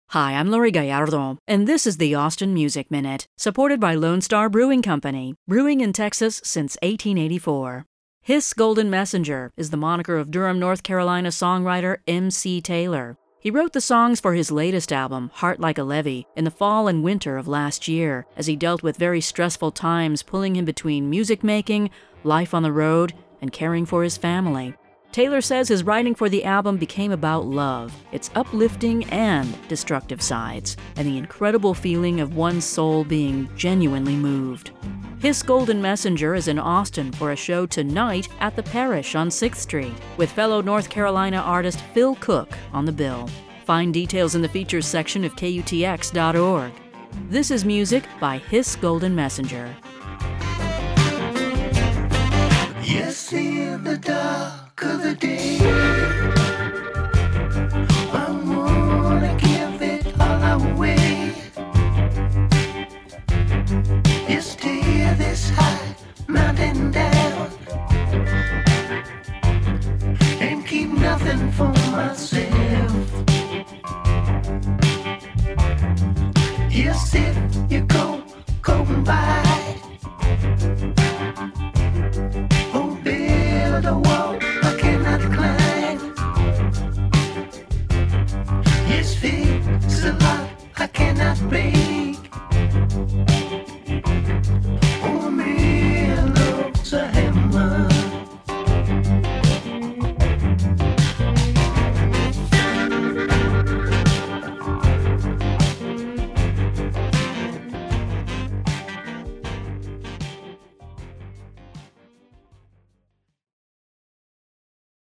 Hi, I'm Lori Gallardo, and this is the Austin Music Minute, supported by Lone Star Brewing Company, brewing in Texas since 1884. Hiss Golden Messenger is the moniker of Durham, North Carolina songwriter M.C. Taylor. He wrote the songs for his latest album, Heart Like a Levee, in the fall and winter of last year, as he dealt with very stressful times pulling him between music making, life on the road, and caring for his family. Taylor says his writing for the album became about love, its uplifting and destructive sides, and the incredible feeling of one's soul being genuinely moved. Hiss Golden Messenger is in Austin for a show tonight at the Parish on 6th Street, with fellow North Carolina artist Phil Cook on the bill. Find details in the features section of KUTX.org. This is music by Hiss Golden Messenger. Yes, in the dark of the day, I wanna give it all away. You steer this high mountain down and keep nothing for myself. You sit, you go by. Build a wall I cannot climb. Yes,